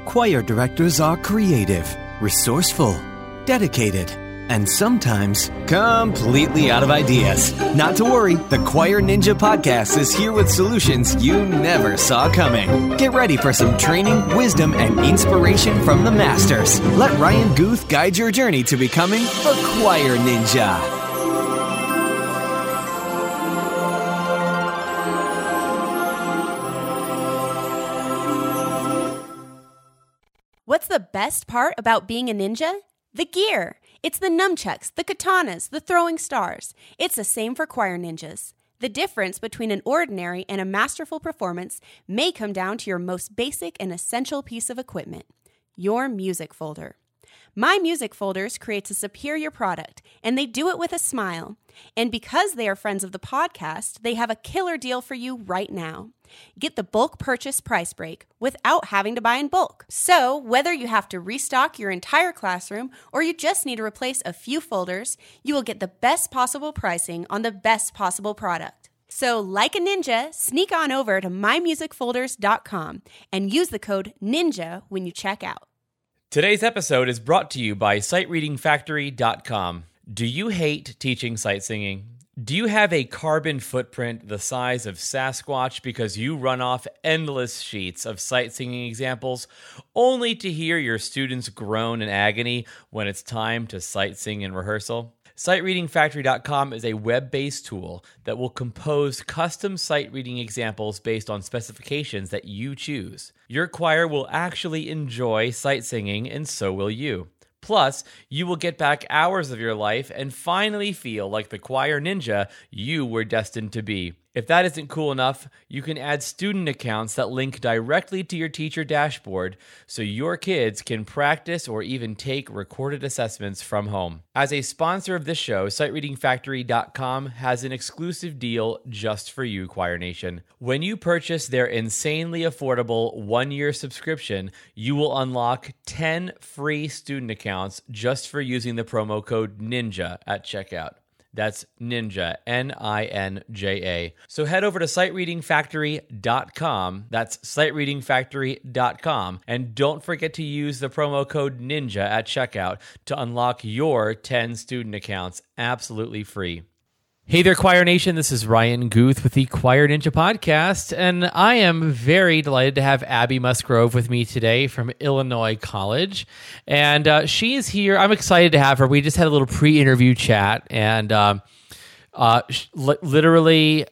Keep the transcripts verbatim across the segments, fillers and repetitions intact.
Choir directors are creative, resourceful, dedicated, and sometimes completely out of ideas. Not to worry, the Choir Ninja podcast is here with solutions you never saw coming. Get ready for some training, wisdom, and inspiration from the masters. Let Ryan Guth guide your journey to becoming a Choir Ninja. What's the best part about being a ninja? The gear. It's the nunchucks, the katanas, the throwing stars. It's the same for choir ninjas. The difference between an ordinary and a masterful performance may come down to your most basic and essential piece of equipment, your music folder. My Music Folders creates a superior product, and they do it with a smile. And because they are friends of the podcast, they have a killer deal for you right now. Get the bulk purchase price break without having to buy in bulk. So whether you have to restock your entire classroom or you just need to replace a few folders, you will get the best possible pricing on the best possible product. So like a ninja, sneak on over to my music folders dot com and use the code NINJA when you check out. Today's episode is brought to you by sight reading factory dot com. Do you hate teaching sight singing? Do you have a carbon footprint the size of Sasquatch because you run off endless sheets of sight singing examples only to hear your students groan in agony when it's time to sight sing in rehearsal? sight reading factory dot com is a web-based tool that will compose custom sight reading examples based on specifications that you choose. Your choir will actually enjoy sight singing, and so will you. Plus, you will get back hours of your life and finally feel like the choir ninja you were destined to be. If that isn't cool enough, you can add student accounts that link directly to your teacher dashboard so your kids can practice or even take recorded assessments from home. As a sponsor of this show, sight reading factory dot com has an exclusive deal just for you, Choir Nation. When you purchase their insanely affordable one-year subscription, you will unlock ten free student accounts just for using the promo code NINJA at checkout. That's Ninja, N I N J A. So head over to sight reading factory dot com. That's sight reading factory dot com. And don't forget to use the promo code NINJA at checkout to unlock your ten student accounts absolutely free. Hey there, Choir Nation. This is Ryan Guth with the Choir Ninja Podcast, and I am very delighted to have Abby Musgrove with me today from Illinois College. And uh, she is here. I'm excited to have her. We just had a little pre-interview chat, and um, uh, li- literally,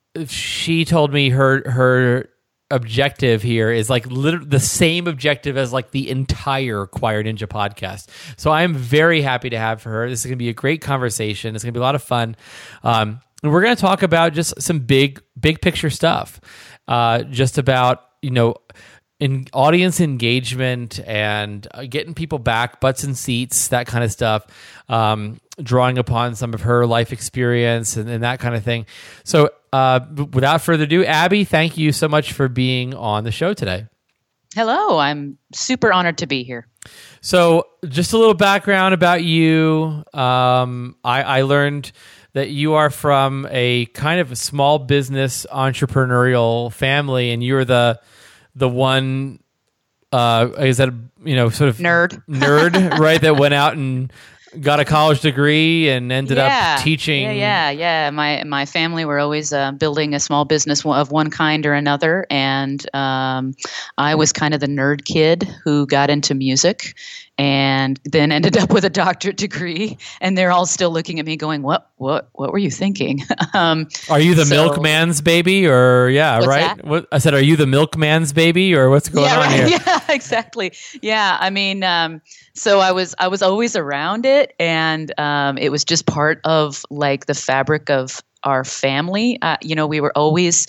she told me her her objective here is like literally the same objective as like the entire Choir Ninja podcast. So I'm very happy to have her. This is going to be a great conversation. It's going to be a lot of fun. Um, and we're going to talk about just some big, big picture stuff. Uh, just about, you know, in audience engagement and uh, getting people back, butts in seats, that kind of stuff. Um, drawing upon some of her life experience and, and that kind of thing. So uh, without further ado, Abby, thank you so much for being on the show today. Hello, I'm super honored to be here. So just a little background about you. Um, I, I learned that you are from a kind of a small business entrepreneurial family, and you're the the one, uh, is that, you know, sort of nerd, nerd, right? That went out and got a college degree and ended yeah. up teaching. Yeah, yeah, yeah. My my family were always uh, building a small business of one kind or another, and um, I was kind of the nerd kid who got into music, and then ended up with a doctorate degree. And they're all still looking at me, going, "What, what, what were you thinking?" um, are you the so, milkman's baby, or yeah, what's right? That? What, I said, are you the milkman's baby, or what's going yeah, on right. here? Yeah, exactly. Yeah, I mean, um, so I was I was always around it, and um, it was just part of like the fabric of our family. Uh, you know, we were always.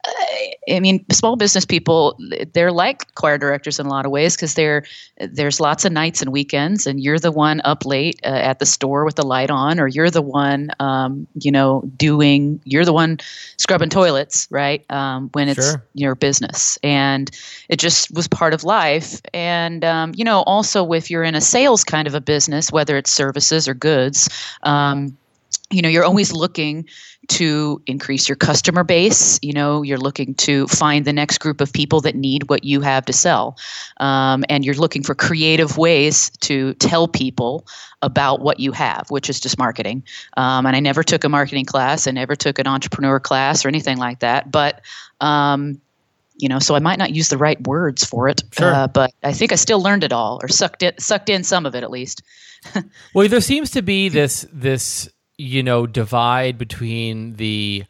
I mean, small business people, they're like choir directors in a lot of ways because they're there's lots of nights and weekends, and you're the one up late uh, at the store with the light on, or you're the one, um, you know, doing, you're the one scrubbing toilets, right? Um, when it's Sure. your business, and it just was part of life. And um, you know, also if you're in a sales kind of a business, whether it's services or goods. Um, you know, you're always looking to increase your customer base. You know, you're looking to find the next group of people that need what you have to sell. Um, and you're looking for creative ways to tell people about what you have, which is just marketing. Um, and I never took a marketing class. I never took an entrepreneur class or anything like that. But, um, you know, so I might not use the right words for it. Sure. Uh, but I think I still learned it all, or sucked it, sucked in some of it at least. Well, there seems to be this this you know divide between the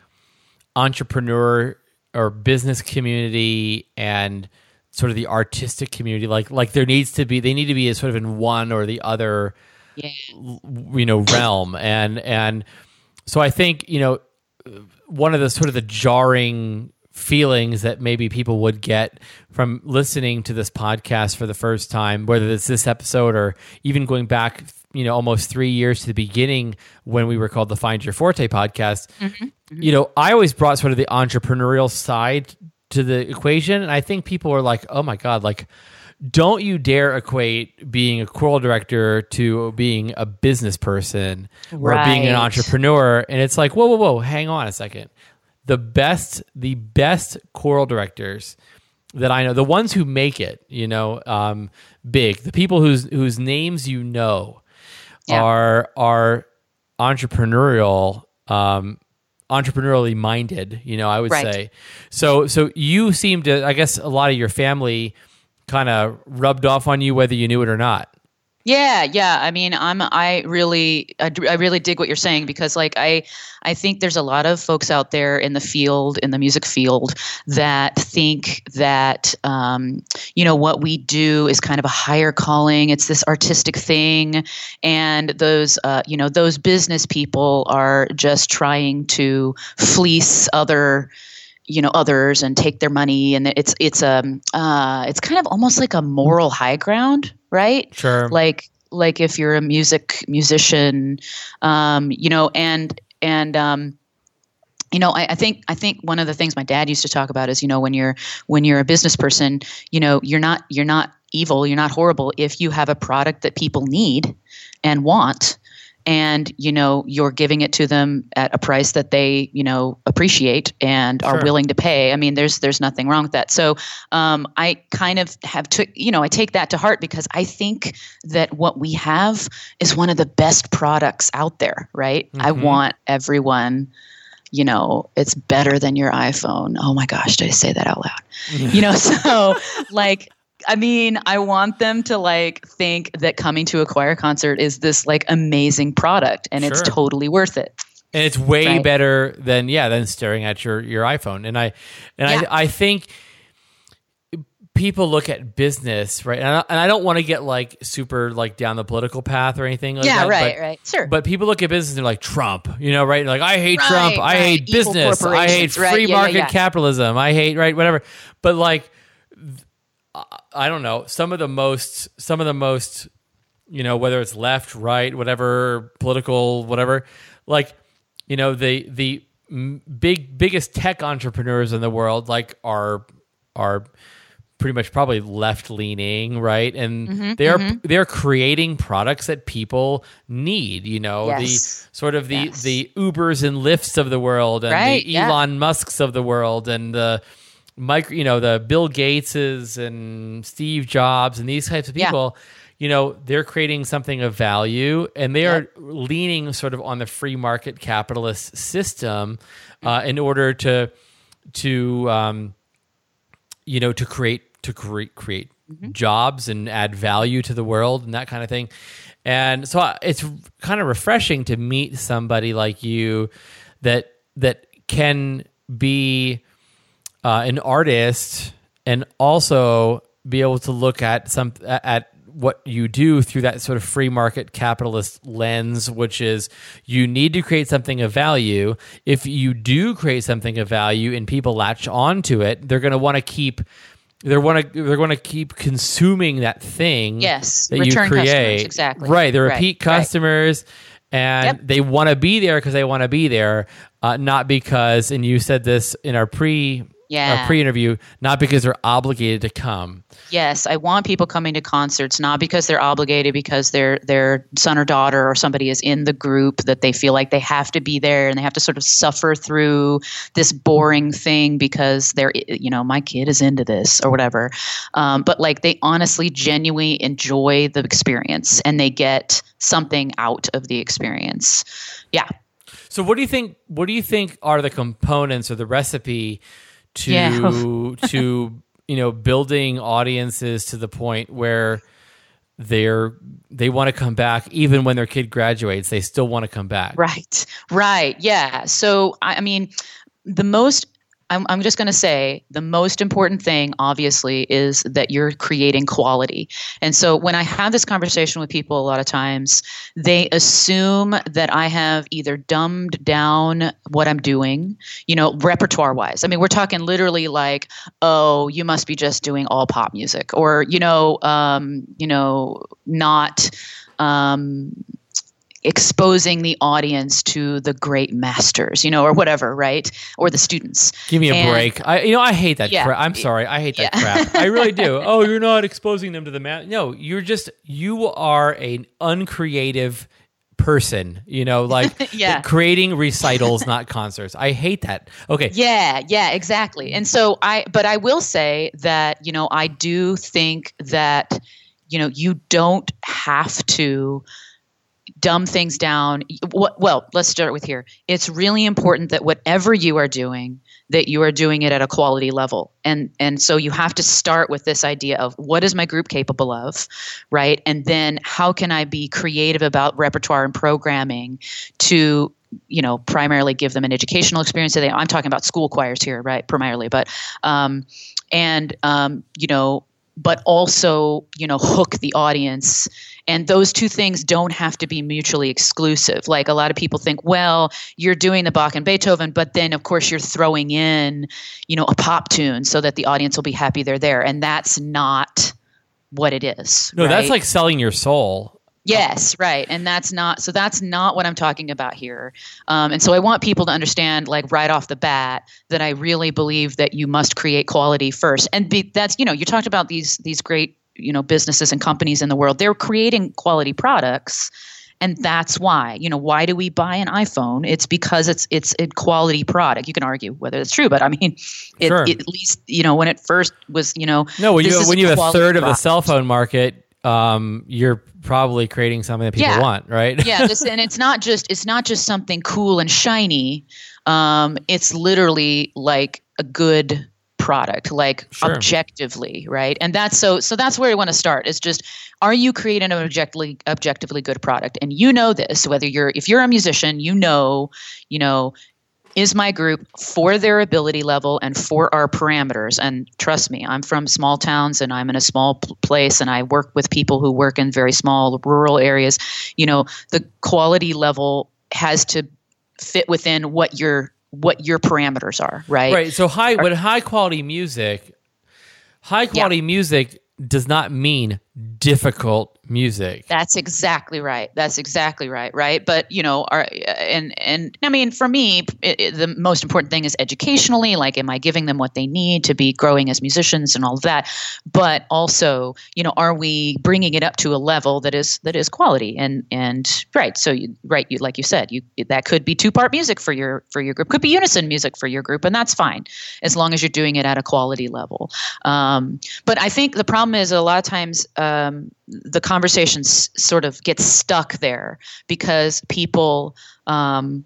entrepreneur or business community and sort of the artistic community. Like like there needs to be they need to be a sort of in one or the other, Yeah. you know, realm. And and so I think, you know, one of the sort of the jarring feelings that maybe people would get from listening to this podcast for the first time, whether it's this episode or even going back, you know, almost three years to the beginning when we were called the Find Your Forte podcast, mm-hmm. Mm-hmm. you know, I always brought sort of the entrepreneurial side to the equation. And I think people are like, oh my God, like, don't you dare equate being a choral director to being a business person right. or being an entrepreneur. And it's like, whoa, whoa, whoa, hang on a second. The best, the best choral directors that I know, the ones who make it, you know, um, big, the people whose whose names you know, yeah. are are entrepreneurial, um, entrepreneurially minded. You know, I would right. say. So, so you seem to, I guess, a lot of your family kind of rubbed off on you, whether you knew it or not. Yeah, yeah. I mean, I'm. I really, I, I really dig what you're saying because, like, I, I think there's a lot of folks out there in the field, in the music field, that think that, um, you know, what we do is kind of a higher calling. It's this artistic thing, and those, uh, you know, those business people are just trying to fleece other. you know, others and take their money. And it's, it's, um, uh, it's kind of almost like a moral high ground, right? Sure. Like, like if you're a music musician, um, you know, and, and, um, you know, I, I think, I think one of the things my dad used to talk about is, you know, when you're, when you're a business person, you know, you're not, you're not evil, you're not horrible if you have a product that people need and want. And, you know, you're giving it to them at a price that they, you know, appreciate and Sure. are willing to pay. I mean, there's there's nothing wrong with that. So um, I kind of have to, you know, I take that to heart because I think that what we have is one of the best products out there, right? Mm-hmm. I want everyone, you know, it's better than your iPhone. Oh my gosh, did I say that out loud? You know, so like, I mean, I want them to like think that coming to a choir concert is this like amazing product and it's Sure. totally worth it. And it's way Right. better than, yeah, than staring at your, your iPhone. And I, and Yeah. I, I think people look at business, right? And I, and I don't want to get like super like down the political path or anything like Yeah, that. right, but, right. Sure. But people look at business and they're like, Trump, you know, right? Like, I hate Right, Trump. I right. hate Evil business. I hate corporations, right. free Yeah, yeah, market yeah. capitalism. I hate, right, whatever. But like, I don't know, some of the most, some of the most, you know, whether it's left, right, whatever, political, whatever, like, you know, the the big biggest tech entrepreneurs in the world, like, are are pretty much probably left leaning, right? And Mm-hmm, they're mm-hmm. they're creating products that people need. You know, Yes. the sort of the Yes. the Ubers and Lyfts of the world, and Right, the yeah. Elon Musks of the world, and the micro, you know, the Bill Gateses and Steve Jobs and these types of Yeah. people. You know, they're creating something of value, and they Yep. are leaning sort of on the free market capitalist system uh, in order to to um, you know to create to create create Mm-hmm. jobs and add value to the world and that kind of thing. And so uh, it's kind of refreshing to meet somebody like you that that can be uh, an artist and also be able to look at some at what you do through that sort of free market capitalist lens, which is you need to create something of value. If you do create something of value and people latch onto it, they're going to want to keep they're want to they're going to keep consuming that thing. Yes, that return you create. customers, exactly. Right, they're Right, repeat right. customers. And Yep. they want to be there because they want to be there, uh, not because. And you said this in our pre Yeah. a pre-interview, not because they're obligated to come. Yes, I want people coming to concerts not because they're obligated, because their their son or daughter or somebody is in the group that they feel like they have to be there and they have to sort of suffer through this boring thing because they're, you know, my kid is into this or whatever. Um, but like they honestly, genuinely enjoy the experience and they get something out of the experience. Yeah. So what do you think? What do you think are the components or the recipe to Yeah. to you know building audiences to the point where they're they want to come back even when their kid graduates? They still want to come back. Right. Right. Yeah. So I, I mean, the most. I'm, I'm just going to say the most important thing, obviously, is that you're creating quality. And so when I have this conversation with people, a lot of times they assume that I have either dumbed down what I'm doing, you know, repertoire wise. I mean, we're talking literally like, oh, you must be just doing all pop music, or, you know, um, you know, not, um, exposing the audience to the great masters, you know, or whatever, right? Or the students. Give me a and, break. I, you know, I hate that yeah, crap. I'm sorry. I hate that yeah. crap. I really do. Oh, you're not exposing them to the ma No, you're just, you are an uncreative person, you know, like Yeah. creating recitals, not concerts. I hate that. Okay. Yeah, yeah, exactly. And so I, but I will say that, you know, I do think that, you know, you don't have to dumb things down. Well, let's start with here. It's really important that whatever you are doing, that you are doing it at a quality level. And and so you have to start with this idea of what is my group capable of, right? And then how can I be creative about repertoire and programming to, you know, primarily give them an educational experience. Today, I'm talking about school choirs here, right? Primarily, but um, and um, you know, but also, you know, hook the audience. And those two things don't have to be mutually exclusive. Like a lot of people think, well, you're doing the Bach and Beethoven, but then of course you're throwing in, you know, a pop tune so that the audience will be happy they're there. And that's not what it is. No, right? that's like selling your soul. Yes, right. And that's not, so that's not what I'm talking about here. Um, and so I want people to understand, like right off the bat, that I really believe that you must create quality first. And be, that's, you know, you talked about these, these great, you know, businesses and companies in the world. They're creating quality products. And that's why, you know, why do we buy an iPhone? It's because it's, it's a quality product. You can argue whether it's true, but I mean, it, Sure. it, at least, you know, when it first was, you know, No, when you, this is when you have a quality third of the product. cell phone market, um, you're probably creating something that people Yeah. want, right? Yeah, this, and it's not just it's not just something cool and shiny. Um, it's literally like a good product, like Sure. objectively, right? And that's so so that's where I want to start. It's just, are you creating an objectively objectively good product? And you know this, whether you're if you're a musician, you know, you know. Is my group for their ability level and for our parameters? And trust me, I'm from small towns and I'm in a small p- place and I work with people who work in very small rural areas. You know, the quality level has to fit within what your what your parameters are, right? Right. So high, but high quality music, high quality music does not mean difficult music. That's exactly right. That's exactly right. Right. But, you know, our, and, and I mean, for me, it, it, the most important thing is educationally, like, am I giving them what they need to be growing as musicians and all of that? But also, you know, are we bringing it up to a level that is, that is quality? And, and right. So you, right. You, like you said, you, that could be two part music for your, for your group, could be unison music for your group. And that's fine as long as you're doing it at a quality level. Um, but I think the problem is a lot of times, um, the conversation s- sort of gets stuck there because people, um,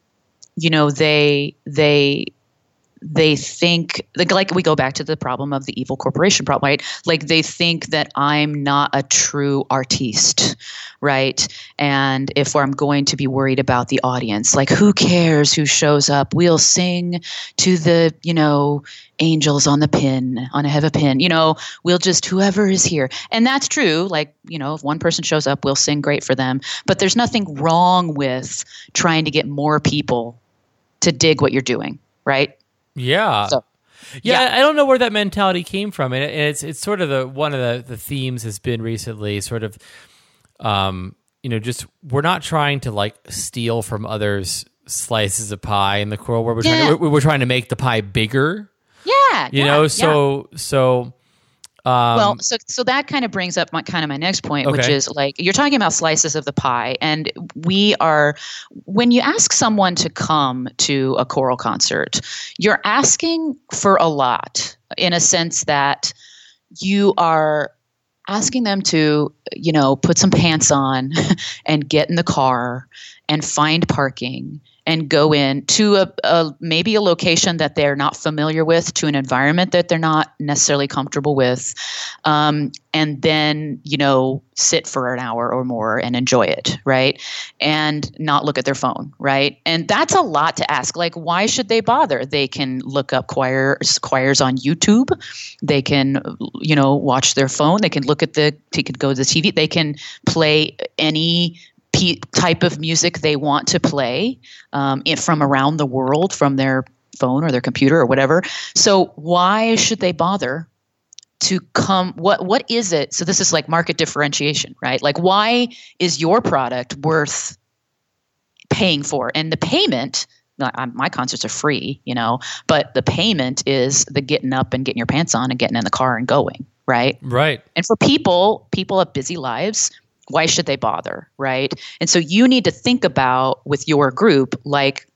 you know, they they they think like, like we go back to the problem of the evil corporation problem, right? Like they think that I'm not a true artiste, right? And if I'm going to be worried about the audience, like who cares who shows up? We'll sing to the, you know, angels on the pin, on a heavy pin, you know, we'll just, whoever is here. And that's true. Like, you know, if one person shows up, we'll sing great for them, but there's nothing wrong with trying to get more people to dig what you're doing, right? Yeah. So, yeah, yeah. I don't know where that mentality came from, and it's it's sort of the one of the, the themes has been recently, sort of, um, you know, just we're not trying to like steal from others slices of pie in the choral world. We're Yeah. trying to, we're, we're trying to make the pie bigger. Yeah. You yeah, know, yeah. so so. Um, well, so so that kind of brings up my kind of my next point, Okay. which is like you're talking about slices of the pie, and we are when you ask someone to come to a choral concert, you're asking for a lot in a sense that you are asking them to, you know, put some pants on and get in the car and find parking and go in to a, a maybe a location that they're not familiar with, to an environment that they're not necessarily comfortable with, um, and then, you know, sit for an hour or more and enjoy it, right? And not look at their phone, right? And that's a lot to ask. Like, why should they bother? They can look up choirs, choirs on YouTube. They can, you know, watch their phone. They can look at the, they could go to the T V. They can play any P- type of music they want to play um, it, from around the world, from their phone or their computer or whatever. So why should they bother to come? What what is it? So this is like market differentiation, right? Like, why is your product worth paying for? And the payment, not, my concerts are free, you know, but the payment is the getting up and getting your pants on and getting in the car and going, right? Right. And for people, people have busy lives. Why should they bother, right? And so you need to think about with your group, like,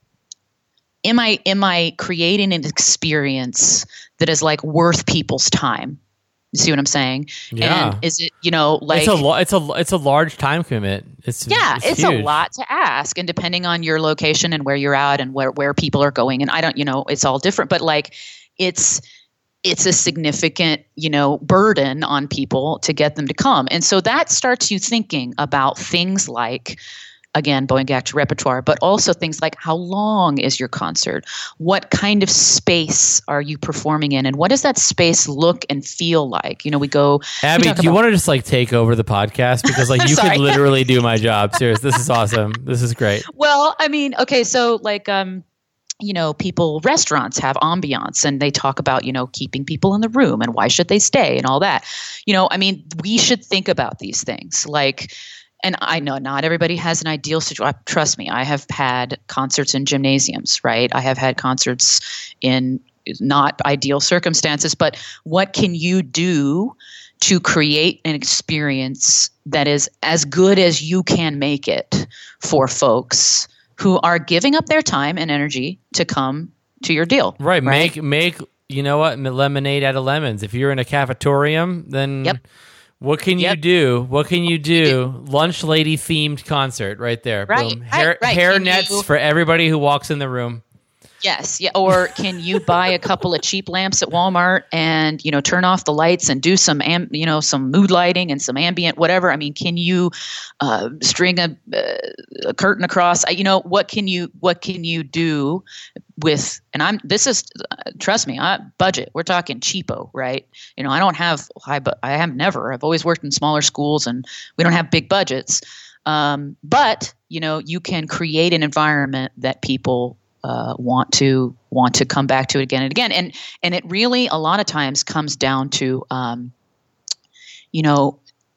am I am I creating an experience that is like worth people's time? You see what I'm saying? Yeah. And is it, you know, like it's a lo- it's a it's a large time commitment. It's yeah, it's, it's huge. a lot to ask, and depending on your location and where you're at and where where people are going, and I don't, you know, it's all different, but like it's. It's a significant, you know, burden on people to get them to come. And so that starts you thinking about things like, again, going back to repertoire, but also things like, how long is your concert? What kind of space are you performing in? And what does that space look and feel like? You know, we go. Abby, we do you about- want to just like take over the podcast? Because like you Sorry. could literally do my job. Seriously, this is awesome. This is great. Well, I mean, okay, so like, um, you know, people, restaurants have ambiance and they talk about, you know, keeping people in the room and why should they stay and all that. You know, I mean, we should think about these things. Like, and I know not everybody has an ideal situation. Trust me, I have had concerts in gymnasiums, right? I have had concerts in not ideal circumstances, but what can you do to create an experience that is as good as you can make it for folks who are giving up their time and energy to come to your deal. Right. right? Make make you know what? lemonade out of lemons. If you're in a cafetorium, then Yep. what can Yep. you do? What can you do? Lunch lady themed concert right there. Right, Boom. right, Hair, right. hair Can nets you- for everybody who walks in the room. Yes. Yeah. Or can you buy a couple of cheap lamps at Walmart and, you know, turn off the lights and do some, am, you know, some mood lighting and some ambient, whatever. I mean, can you uh, string a, uh, a curtain across? You know, what can you, what can you do with, and I'm, this is, uh, trust me, I budget, we're talking cheapo, right? You know, I don't have high, but I have never, I've always worked in smaller schools and we don't have big budgets. Um, but, you know, you can create an environment that people Uh, want to want to come back to it again and again, and and it really a lot of times comes down to, um, you know,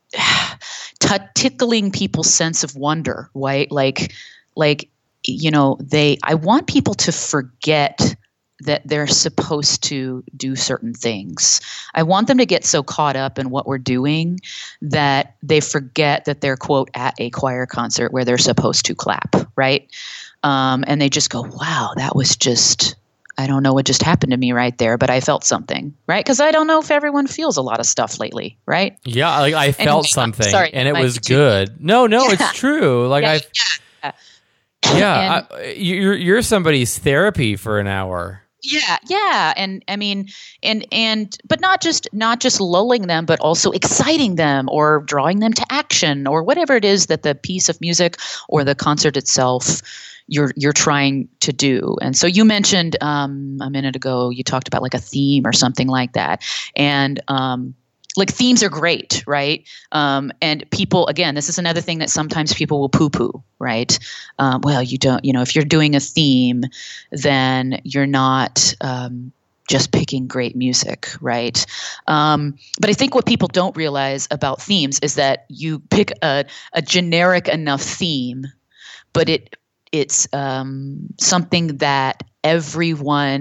t- tickling people's sense of wonder, right? Like, like you know, they. I want people to forget that they're supposed to do certain things. I want them to get so caught up in what we're doing that they forget that they're, quote, at a choir concert where they're supposed to clap, right? Um, and they just go, wow, that was just, I don't know what just happened to me right there, but I felt something, right? Because I don't know if everyone feels a lot of stuff lately, right? Yeah, like I felt And- something, sorry, and it might was be too- good. No, no, Yeah. it's true. Like Yeah, I, yeah. yeah, I, you're you're somebody's therapy for an hour. Yeah, yeah, and I mean, and and but not just not just lulling them, but also exciting them or drawing them to action or whatever it is that the piece of music or the concert itself you're you're trying to do. And so you mentioned um, a minute ago, you talked about like a theme or something like that, and um, like themes are great, right? Um, and people, again, this is another thing that sometimes people will poo-poo, right? Um, well, you don't, you know, if you're doing a theme, then you're not um, just picking great music, right? Um, but I think what people don't realize about themes is that you pick a, a generic enough theme, but it it's um, something that everyone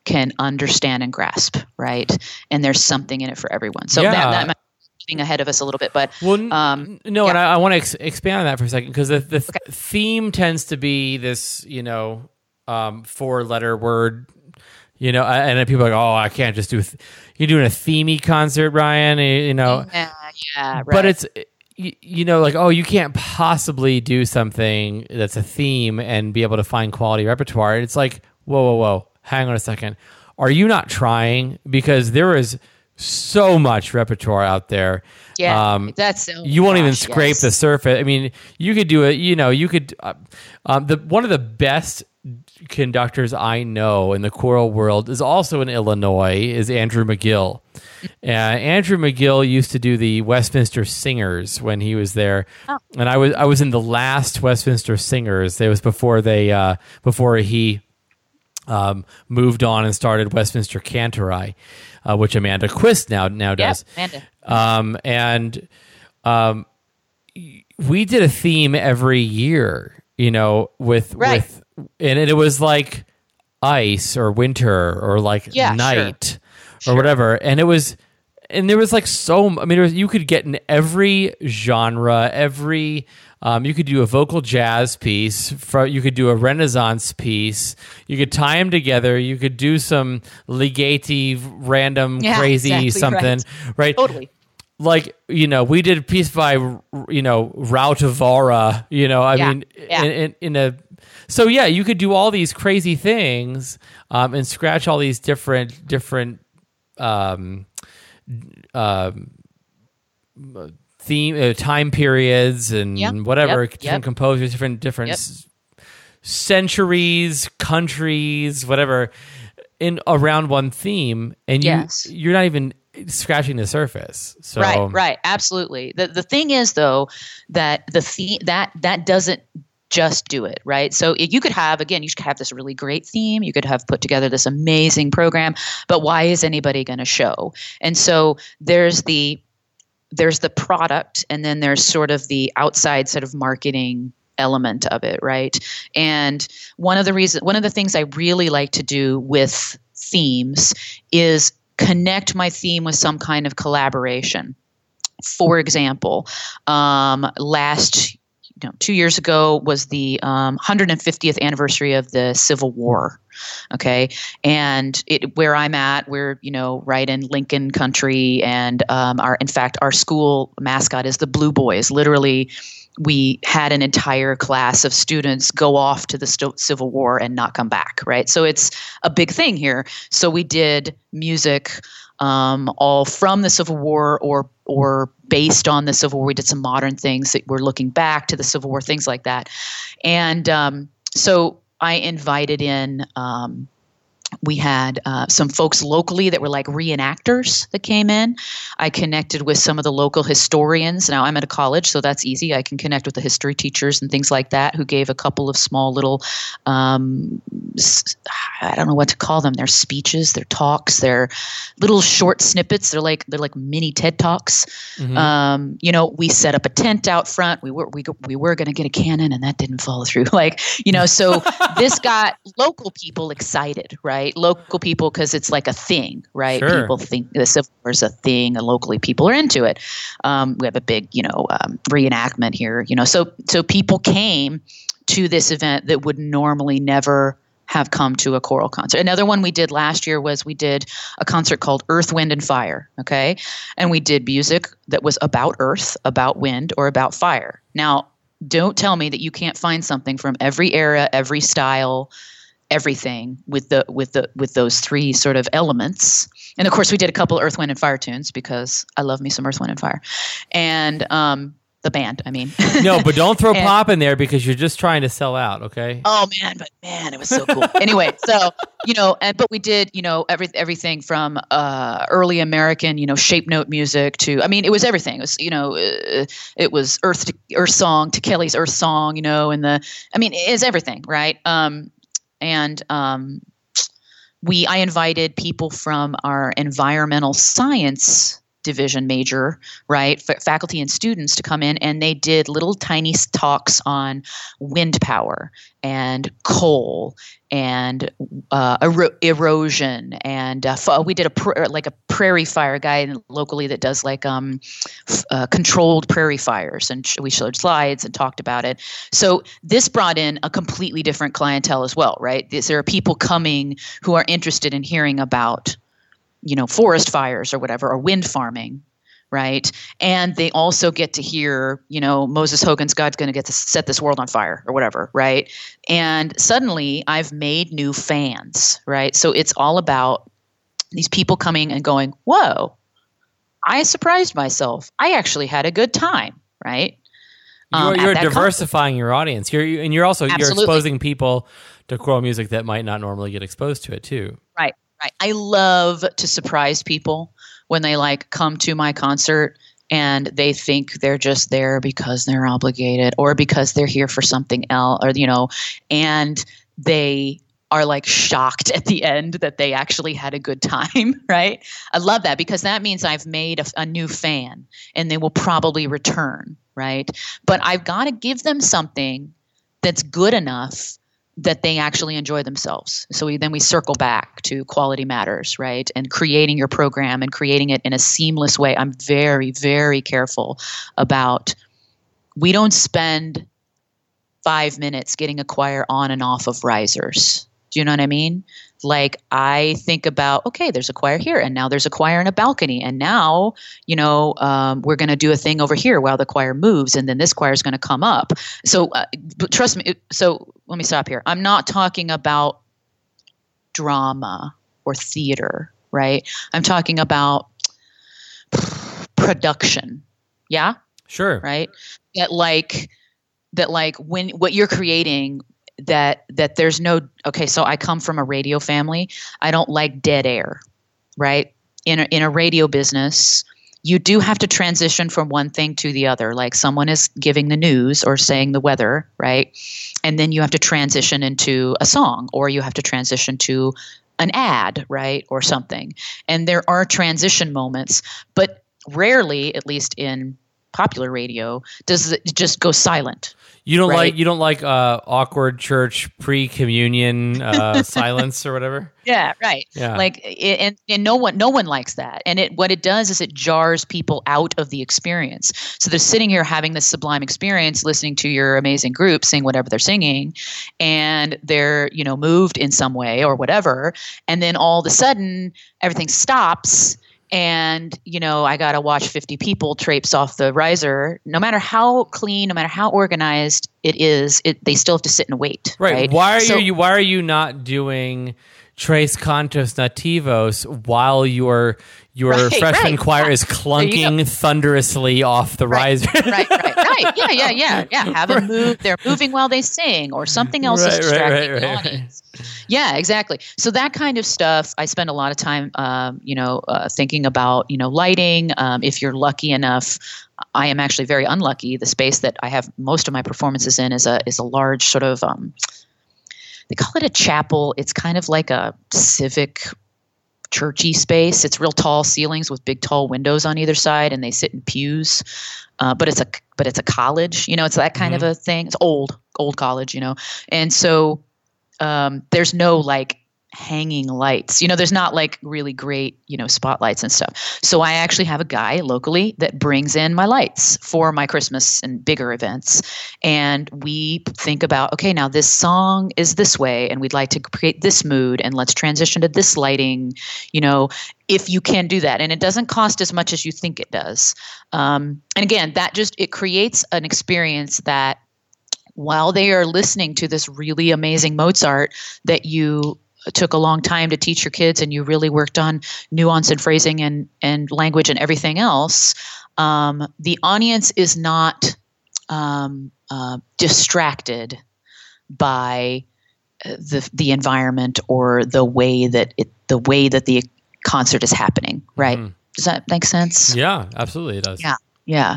can understand and grasp, right? And there's something in it for everyone. So Yeah. that, that might be getting ahead of us a little bit, but Well, n- um, no, yeah. and I, I want to ex- expand on that for a second because the, the th- Okay. theme tends to be this, you know, um, four-letter word, you know, and then people are like, oh, I can't just do. Th- You're doing a themey concert, Ryan, you know, yeah, yeah, right. but it's. You, you know, like, oh, you can't possibly do something that's a theme and be able to find quality repertoire. It's like, whoa, whoa, whoa, hang on a second. Are you not trying? Because there is so much repertoire out there. yeah, Um, that's oh you won't even gosh, scrape yes. the surface. I mean, you could do it. You know, you could. Uh, um, the one of the best conductors I know in the choral world is also in Illinois. Is Andrew McGill. Uh, Andrew McGill used to do the Westminster Singers when he was there, Oh. and I was I was in the last Westminster Singers. It was before they uh, before he um, moved on and started Westminster Cantori, uh, which Amanda Quist now now Yep, does. Amanda. Um, and um, we did a theme every year, you know, with Right. with, and it was like ice or winter or like Yeah, sure. night or whatever, and it was, and there was like so. I mean, there was, you could get in every genre, every. Um, you could do a vocal jazz piece. For, you could do a Renaissance piece. You could tie them together. You could do some Ligeti, random, Yeah, crazy exactly something, right. right? Totally. Like, you know, we did a piece by, you know, Rautavara, you know, I Yeah, mean, yeah. in, in, in a, so yeah, you could do all these crazy things um, and scratch all these different, different, um, um, theme, uh, time periods and Yep, whatever, yep, different yep. composers, different, different Yep. s- centuries, countries, whatever, in around one theme, and you, Yes. you're not even scratching the surface. So Right, right, absolutely. The the thing is though that the theme that that doesn't just do it, right? So if you could have again, you could have this really great theme, you could have put together this amazing program, but why is anybody going to show? And so there's the there's the product, and then there's sort of the outside sort of marketing element of it, right? And one of the reasons, one of the things I really like to do with themes is connect my theme with some kind of collaboration. For example, um, last, you know, two years ago was the um, one hundred fiftieth anniversary of the Civil War. Okay, and it, where I'm at, we're you know right in Lincoln Country, and um, our in fact our school mascot is the Blue Boys. Literally, we had an entire class of students go off to the st- Civil War and not come back, right? So it's a big thing here. So we did music um, all from the Civil War or or based on the Civil War. We did some modern things that were looking back to the Civil War, things like that. And um, so I invited in um, we had uh, some folks locally that were like reenactors that came in. I connected with some of the local historians. Now I'm at a college, so that's easy. I can connect with the history teachers and things like that who gave a couple of small little, um, s- I don't know what to call them. They're speeches, they're talks, they're little short snippets. They're like they're like mini TED Talks. Mhm. Um, you know, we set up a tent out front. We were we we were going to get a cannon, and that didn't follow through. Like you know, so this got local people excited, right? Local people, because it's like a thing, right? Sure. People think the Civil War is a thing, and locally people are into it. Um, we have a big, you know, um, reenactment here, you know, so so people came to this event that would normally never have come to a choral concert. Another one we did last year was we did a concert called Earth, Wind, and Fire, okay? And we did music that was about earth, about wind, or about fire. Now, don't tell me that you can't find something from every era, every style, everything with the with the with those three sort of elements. And of course, we did a couple Earth, Wind, and Fire tunes because I love me some Earth, Wind, and Fire, and um, the band. I mean, No, but don't throw And- pop in there because you're just trying to sell out, okay? oh man, but man, it was so cool. Anyway, so you know, and but we did, you know, every everything from uh, early American, you know, shape note music to, I mean, it was everything. It was, you know, uh, it was Earth to, Earth Song to Kelly's Earth Song, you know, and the, I mean, it's everything, right? Um, and um, we, I invited people from our environmental science division major, right? F- faculty and students to come in, and they did little tiny talks on wind power and coal and uh, ero- erosion. And uh, f- we did a pr- like a prairie fire guy locally that does like um, f- uh, controlled prairie fires, and sh- we showed slides and talked about it. So this brought in a completely different clientele as well, right? This, there are people coming who are interested in hearing about, you know, forest fires or whatever, or wind farming, right? And they also get to hear, you know, Moses Hogan's God's going to get to set this world on fire or whatever, right? And suddenly I've made new fans, right? So it's all about these people coming and going, whoa, I surprised myself. I actually had a good time, right? Um, you're you're diversifying con- your audience. You're and you're also Absolutely. You're exposing people to choral music that might not normally get exposed to it too. Right. Right. I love to surprise people when they like come to my concert and they think they're just there because they're obligated or because they're here for something else, or, you know, and they are like shocked at the end that they actually had a good time, right? I love that because that means I've made a, a new fan and they will probably return, right? But I've got to give them something that's good enough that they actually enjoy themselves. So we, then we circle back to quality matters, right? And creating your program and creating it in a seamless way. I'm very, very careful about, we don't spend five minutes getting a choir on and off of risers. Do you know what I mean? Like I think about, okay, there's a choir here and now there's a choir in a balcony. And now, you know, um, we're going to do a thing over here while the choir moves. And then this choir is going to come up. So uh, but trust me. So let me stop here. I'm not talking about drama or theater, right? I'm talking about production. Yeah. Sure. Right. That like, that like when what you're creating, that that there's no, okay, so I come from a radio family. I don't like dead air, right? In a, in a radio business, you do have to transition from one thing to the other. Like someone is giving the news or saying the weather, right? And then you have to transition into a song, or you have to transition to an ad, right? Or something. And there are transition moments, but rarely, at least in popular radio, does it just go silent. You don't right? like you don't like uh, awkward church pre-communion uh, silence or whatever. Yeah, right. Yeah. Like, it, and and no one no one likes that. And it what it does is it jars people out of the experience. So they're sitting here having this sublime experience, listening to your amazing group sing whatever they're singing, and they're, you know, moved in some way or whatever. And then all of a sudden, everything stops. And, you know, I got to watch fifty people traipse off the riser. No matter how clean, no matter how organized it is, it, they still have to sit and wait. Right. right? Why are so, you Why are you not doing Tres Cantos Nativos while your your right, freshman right. choir is clunking thunderously off the right, riser? right, right, right. Yeah, yeah, yeah, yeah. Have them move. They're moving while they sing, or something else right, is distracting right, right, the right, audience. Right. Yeah, exactly. So that kind of stuff, I spend a lot of time, um, you know, uh, thinking about, you know, lighting. Um, if you're lucky enough, I am actually very unlucky. The space that I have most of my performances in is a is a large sort of. Um, they call it a chapel. It's kind of like a civic churchy space. It's real tall ceilings with big tall windows on either side, and they sit in pews. Uh, but it's a but it's a college, you know. It's that kind mm-hmm. of a thing. It's old old college, you know. And so um, there's no like hanging lights, you know. There's not like really great, you know, spotlights and stuff. So I actually have a guy locally that brings in my lights for my Christmas and bigger events, and we think about, okay, now this song is this way, and we'd like to create this mood, and let's transition to this lighting, you know, if you can do that. And it doesn't cost as much as you think it does. Um, and again, that just, it creates an experience that while they are listening to this really amazing Mozart that you took a long time to teach your kids, and you really worked on nuance and phrasing and, and language and everything else, um, the audience is not um, uh, distracted by the the environment or the way that it the way that the concert is happening. Right? Mm. Does that make sense? Yeah, absolutely, it does. Yeah. Yeah.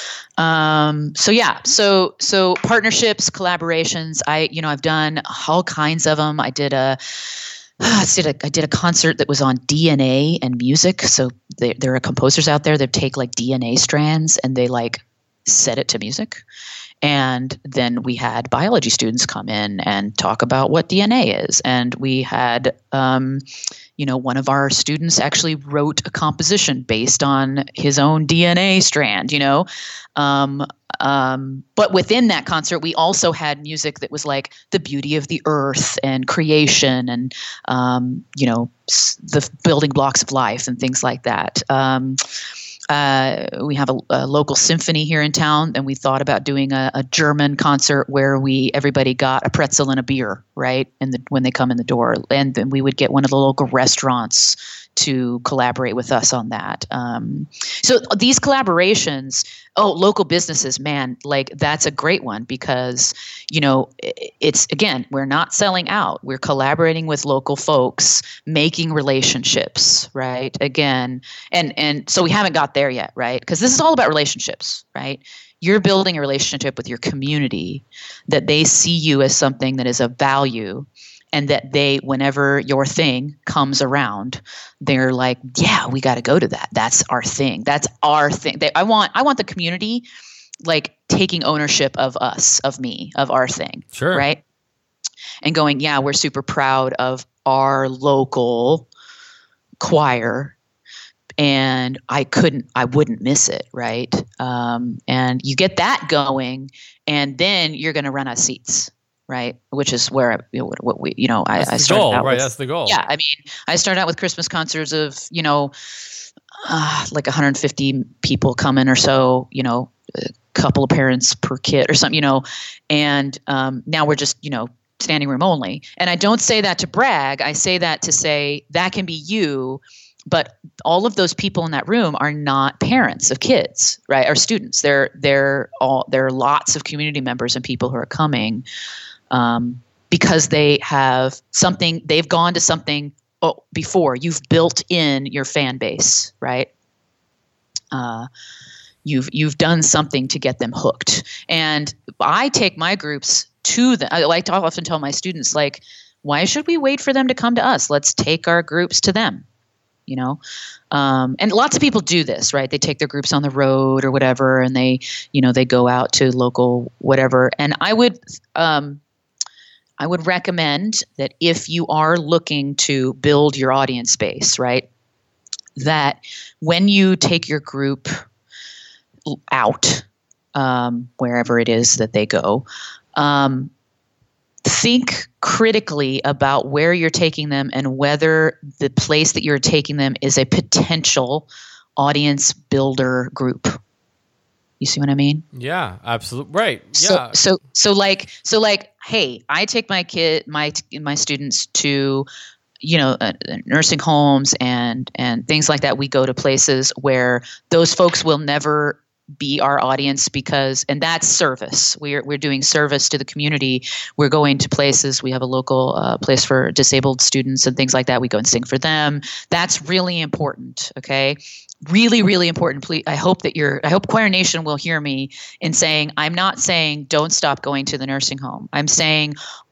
Um, so yeah, so, so partnerships, collaborations, I, you know, I've done all kinds of them. I did a, I did a, I did a concert that was on D N A and music. So they, there are composers out there that take like D N A strands and they like set it to music. And then we had biology students come in and talk about what D N A is. And we had, um, you know, one of our students actually wrote a composition based on his own D N A strand, you know. Um, um, but within that concert, we also had music that was like the beauty of the earth and creation and, um, you know, s- the building blocks of life and things like that. Um, Uh, we have a, a local symphony here in town, and we thought about doing a, a German concert where we everybody got a pretzel and a beer, right? And the, when they come in the door, and then we would get one of the local restaurants to collaborate with us on that. Um, so these collaborations, oh, local businesses, man, like that's a great one because, you know, it's, again, we're not selling out. We're collaborating with local folks, making relationships, right? Again, and, and so we haven't got there yet, right? Because this is all about relationships, right? You're building a relationship with your community that they see you as something that is of value. And that they, whenever your thing comes around, they're like, yeah, we got to go to that. That's our thing. That's our thing. They, I want, I want the community like taking ownership of us, of me, of our thing. Sure. Right. And going, yeah, we're super proud of our local choir. And I couldn't, I wouldn't miss it. Right. Um, and you get that going, and then you're going to run out of seats. Right, which is where you know, what we, you know, I, that's I the started goal, out right? with, That's the goal. Yeah, I mean, I started out with Christmas concerts of you know, uh, like one hundred fifty people coming or so, you know, a couple of parents per kid or something, you know, and um, now we're just you know standing room only. And I don't say that to brag. I say that to say that can be you. But all of those people in that room are not parents of kids, right? Or students. They're they're all there are lots of community members and people who are coming. Um, because they have something, they've gone to something oh, before. You've built in your fan base, right? Uh, you've you've done something to get them hooked. And I take my groups to them. I like to often tell my students, like, why should we wait for them to come to us? Let's take our groups to them. You know, um, and lots of people do this, right? They take their groups on the road or whatever, and they, you know, they go out to local whatever. And I would, um, I would recommend that if you are looking to build your audience base, right, that when you take your group out, um, wherever it is that they go, um, think critically about where you're taking them and whether the place that you're taking them is a potential audience builder group. You see what I mean? Yeah, absolutely. Right. So, Yeah. so, so like, so like, hey, I take my kid, my, my students to, you know, uh, nursing homes and, and things like that. We go to places where those folks will never be our audience because, and that's service. We're, we're doing service to the community. We're going to places. We have a local uh, place for disabled students and things like that. We go and sing for them. That's really important. Okay. Really, really important. Please, I hope that you're, I hope Choir Nation will hear me in saying, I'm not saying don't stop going to the nursing home. I'm saying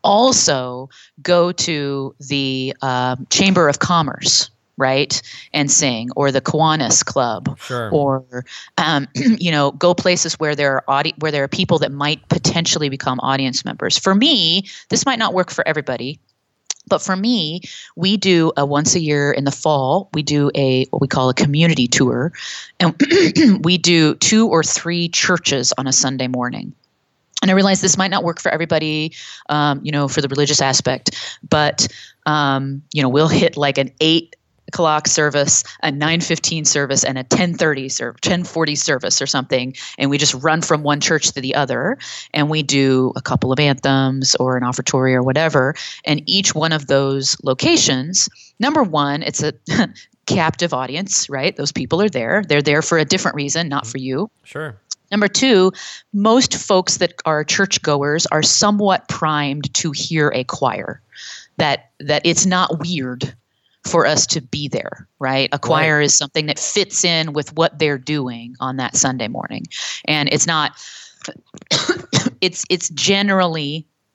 also go to the uh, Chamber of Commerce, right, and sing, or the Kiwanis Club, Sure. or um, you know, go places where there are audi- where there are people that might potentially become audience members. For me, this might not work for everybody. But for me, we do a once a year in the fall, we do a what we call a community tour, and we do two or three churches on a Sunday morning. And I realize this might not work for everybody, um, you know, for the religious aspect, but um, you know, we'll hit like an eight o'clock service, a nine fifteen service, and a ten thirty service, ten forty service or something. And we just run from one church to the other, and we do a couple of anthems or an offertory or whatever. And each one of those locations, number one, it's a captive audience, right? Those people are there. They're there for a different reason, not for you. Sure. Number two, most folks that are churchgoers are somewhat primed to hear a choir, that that it's not weird for us to be there, right? A choir Right. is something that fits in with what they're doing on that Sunday morning. And it's not, it's, it's generally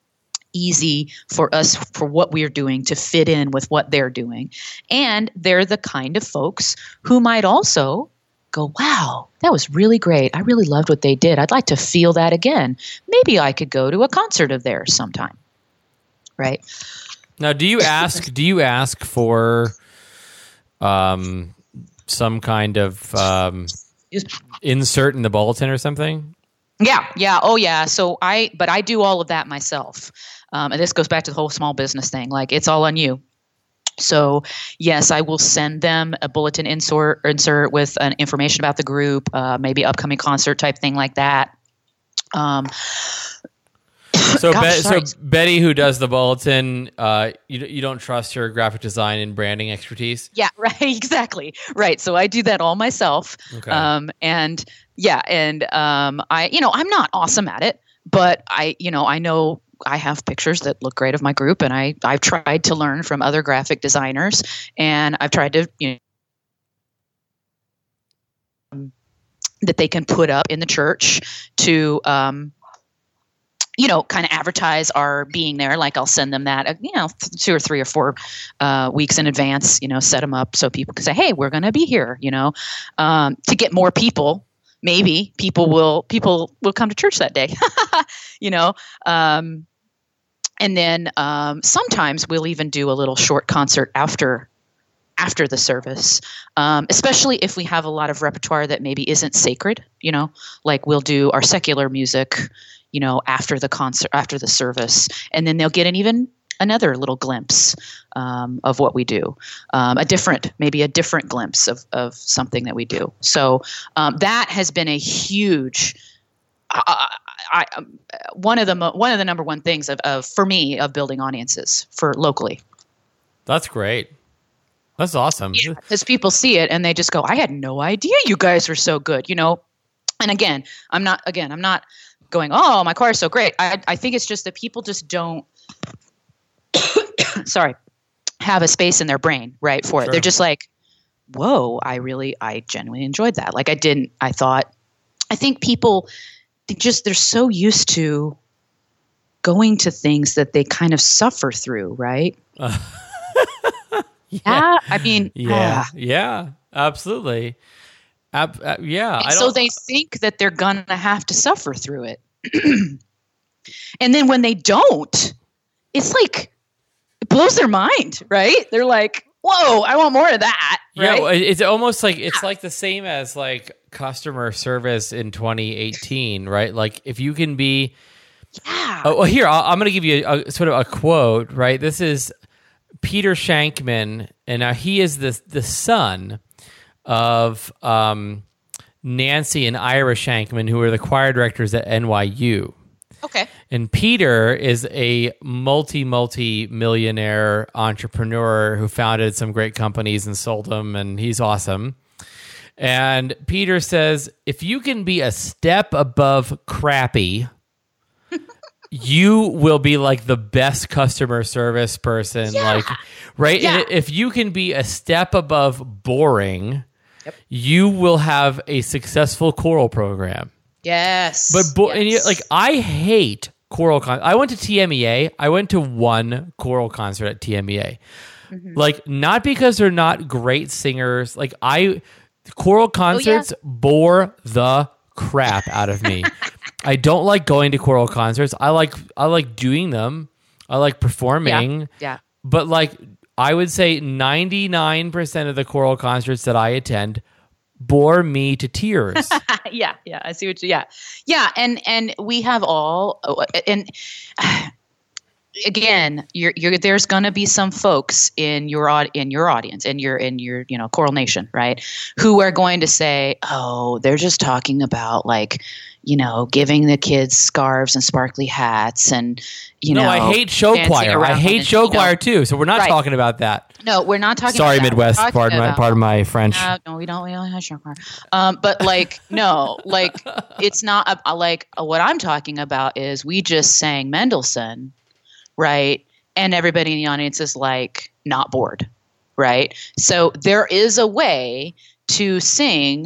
easy for us, for what we're doing, to fit in with what they're doing. And they're the kind of folks who might also go, wow, that was really great. I really loved what they did. I'd like to feel that again. Maybe I could go to a concert of theirs sometime. Right? Now, do you ask, do you ask for um, some kind of um, insert in the bulletin or something? Yeah, yeah, oh yeah. So I, but I do all of that myself. Um, and this goes back to the whole small business thing. Like, it's all on you. So yes, I will send them a bulletin insert, insert with an information about the group, uh, maybe upcoming concert type thing like that. Um, so, gosh, Be- so Betty, who does the bulletin, uh, you you don't trust her graphic design and branding expertise? Yeah, right. Exactly. Right. So I do that all myself. Okay. Um, and yeah, and um, I, you know, I'm not awesome at it, but I, you know, I know I have pictures that look great of my group, and I, I've tried to learn from other graphic designers, and I've tried to, you know, that they can put up in the church to, um, you know, kind of advertise our being there. Like, I'll send them that, uh, you know, th- two or three or four uh, weeks in advance, you know, set them up so people can say, hey, we're going to be here, you know, um, to get more people. Maybe people will, people will come to church that day, you know, um, and then um, sometimes we'll even do a little short concert after after the service, um, especially if we have a lot of repertoire that maybe isn't sacred, you know, like we'll do our secular music, you know, after the concert, after the service, and then they'll get an even another little glimpse um, of what we do, um, a different, maybe a different glimpse of, of something that we do. So um, that has been a huge, I, I, I, one of the mo- one of the number one things of, of for me of building audiences for locally. That's great. That's awesome. Yeah, because people see it and they just go, I had no idea you guys were so good, you know? And again, I'm not, again, I'm not going, oh, my choir is so great. I, I think it's just that people just don't, sorry, have a space in their brain, right, for Sure. it. They're just like, whoa, I really, I genuinely enjoyed that. Like I didn't, I thought, I think people they just, they're so used to going to things that they kind of suffer through, right? Uh, yeah. yeah. I mean, yeah, uh, yeah, absolutely. Ab- uh, yeah. I so they think that they're going to have to suffer through it. And then when they don't, it's like, it blows their mind, right? They're like, whoa, I want more of that. Right? Yeah, it's almost like it's like the same as like customer service in twenty eighteen, right? Like if you can be, yeah. Oh, well, here I'll, I'm going to give you a, a, sort of a quote, right? This is Peter Shankman, and now he is the the son of um, Nancy and Ira Shankman, who are the choir directors at N Y U. Okay. And Peter is a multi, multi-millionaire entrepreneur who founded some great companies and sold them, and he's awesome. And Peter says, if you can be a step above crappy, you will be like the best customer service person. Yeah. Like, right? Yeah. And if you can be a step above boring, yep. you will have a successful choral program. Yes. But bo- yes. And you, like I hate choral con- I went to T M E A. I went to one choral concert at T M E A. Mm-hmm. Like not because they're not great singers. Like I choral concerts oh, yeah. bore the crap out of me. I don't like going to choral concerts. I like I like doing them. I like performing. Yeah. yeah. But like I would say ninety-nine percent of the choral concerts that I attend bore me to tears. yeah, yeah, I see what you. Yeah, yeah, and and we have all, and uh, again, you're, you're there's going to be some folks in your in your audience, in your in your you know Choral Nation, right, who are going to say, oh, they're just talking about like, you know, giving the kids scarves and sparkly hats, and you no, know, I hate show choir. I hate and, show you know, choir too. So we're not right. talking about that. No, we're not talking Sorry, about that. Midwest. Pardon my, pardon my French. Uh, no, we don't. We don't have show choir. Um, but like, no, like it's not a, like what I'm talking about is we just sang Mendelssohn, right? And everybody in the audience is like not bored, right? So there is a way to sing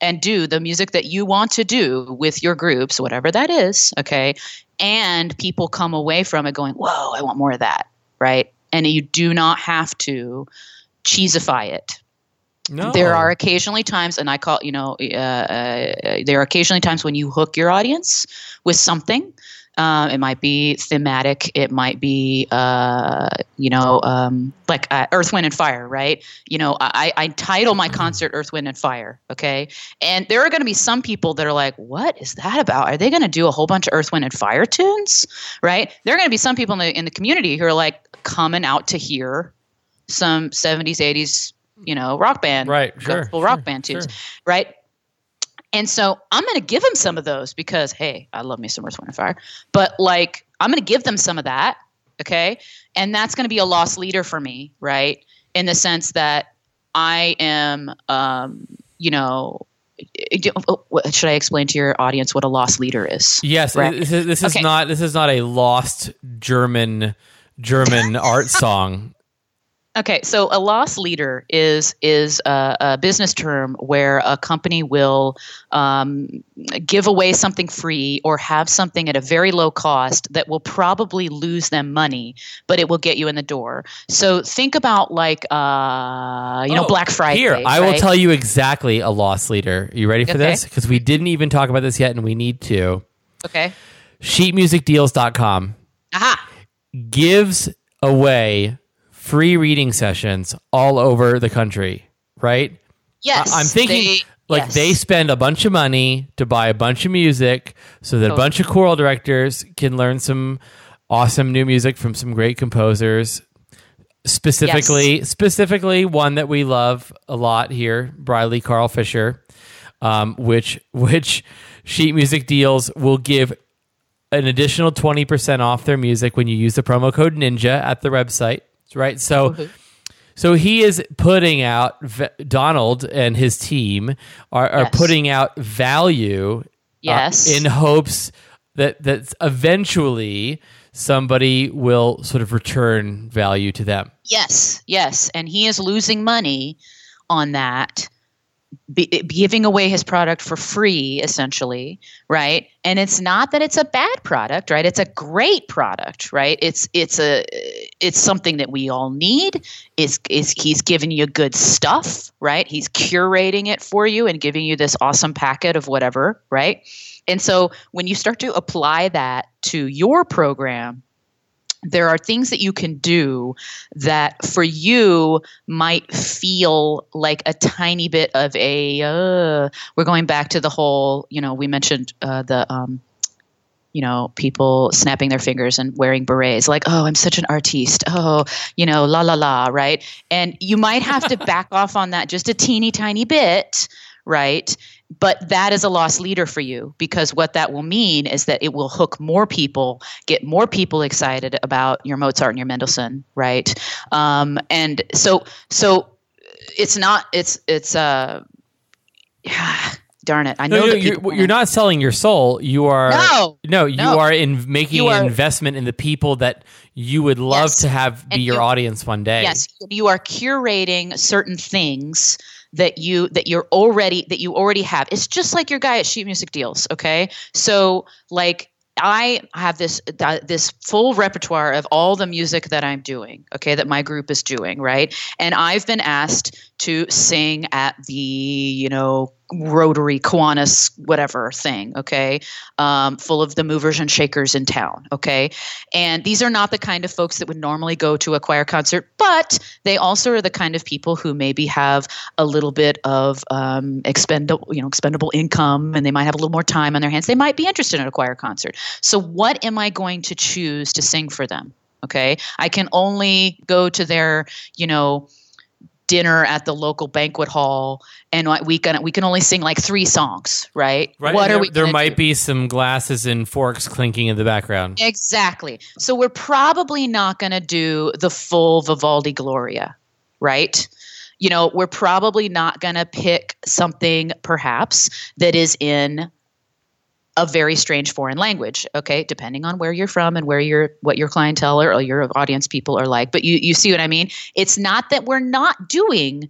and do the music that you want to do with your groups, whatever that is, okay? And people come away from it going, whoa, I want more of that, right? And you do not have to cheesify it. No. There are occasionally times, and I call, you know, uh, uh, there are occasionally times when you hook your audience with something. Uh, it might be thematic. It might be, uh, you know, um, like uh, Earth, Wind, and Fire, right? You know, I, I title my concert Earth, Wind, and Fire, okay? And there are going to be some people that are like, what is that about? Are they going to do a whole bunch of Earth, Wind, and Fire tunes, right? There are going to be some people in the, in the community who are like coming out to hear some seventies, eighties, you know, rock band, right? Sure, gospel sure, rock band tunes, sure. right? And so I'm going to give them some of those because, hey, I love me some Earth, Wind, and Fire. But like, I'm going to give them some of that, okay? And that's going to be a lost leader for me, right? In the sense that I am, um, you know, should I explain to your audience what a lost leader is? Yes, right? this is, this is okay. not this is not a lost German German art song. Okay, so a loss leader is is a, a business term where a company will um, give away something free or have something at a very low cost that will probably lose them money, but it will get you in the door. So think about like uh, you know Oh, Black Friday. Here, I will right? tell you exactly a loss leader. You ready for Okay. this? Because we didn't even talk about this yet, and we need to. Okay. sheet music deals dot com Aha. gives away free reading sessions all over the country, right? Yes. I- I'm thinking they, like yes. they spend a bunch of money to buy a bunch of music so that a Totally. bunch of choral directors can learn some awesome new music from some great composers. Specifically, Yes. specifically one that we love a lot here, Briley Carl Fisher, um, which which Sheet Music Deals will give an additional twenty percent off their music when you use the promo code Ninja at the website. Right, so Mhm. so he is putting out v- Donald and his team are, are Yes. putting out value, Yes. uh, in hopes that that eventually somebody will sort of return value to them. Yes, yes, and he is losing money on that, be, giving away his product for free, essentially, right? And it's not that it's a bad product, right? It's a great product, right? It's it's a it's something that we all need. Is is he's giving you good stuff, right? He's curating it for you and giving you this awesome packet of whatever, right? And so when you start to apply that to your program, there are things that you can do that for you might feel like a tiny bit of a, uh, we're going back to the whole, you know, we mentioned uh, the, um, you know, people snapping their fingers and wearing berets, like, oh, I'm such an artiste. Oh, you know, la, la, la, right? And you might have to back off on that just a teeny tiny bit, right? But that is a lost leader for you, because what that will mean is that it will hook more people, get more people excited about your Mozart and your Mendelssohn, right? Um, and so, so it's not, it's, it's, uh, darn it. I know No, that you're, people you're not selling your soul. You are No, no, you no. are in making You an are- investment in the people that you would love Yes. to have be And your you- audience one day. Yes, you are curating certain things that you that you're already that you already have. It's just like your guy at Sheet Music Deals, okay? So like I have this uh, this full repertoire of all the music that I'm doing, okay, that my group is doing, right? And I've been asked to sing at the, you know, Rotary Kiwanis whatever thing, okay, um, full of the movers and shakers in town, okay? And these are not the kind of folks that would normally go to a choir concert, but they also are the kind of people who maybe have a little bit of um, expendable, you know, expendable income, and they might have a little more time on their hands. They might be interested in a choir concert. So what am I going to choose to sing for them? Okay, I can only go to their, you know, dinner at the local banquet hall, and we can we can only sing like three songs, right? Right. What and are there, we? There gonna might do? be some glasses and forks clinking in the background. Exactly. So we're probably not going to do the full Vivaldi Gloria, right? You know, we're probably not going to pick something perhaps that is in a very strange foreign language, okay, depending on where you're from and where your what your clientele or, or your audience people are like. But you you see what I mean? It's not that we're not doing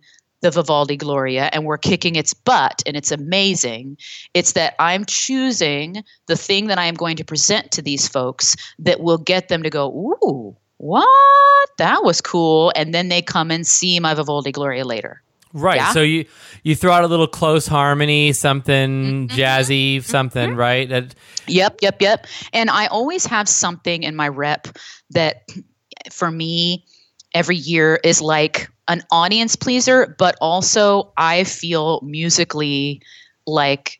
the Vivaldi Gloria and we're kicking its butt and it's amazing. It's that I'm choosing the thing that I am going to present to these folks that will get them to go, ooh, what? That was cool. And then they come and see my Vivaldi Gloria later. Right. Yeah? So you, you throw out a little close harmony, something mm-hmm. jazzy, something, mm-hmm. right? That- yep, yep, yep. And I always have something in my rep that for me every year is like an audience pleaser, but also I feel musically like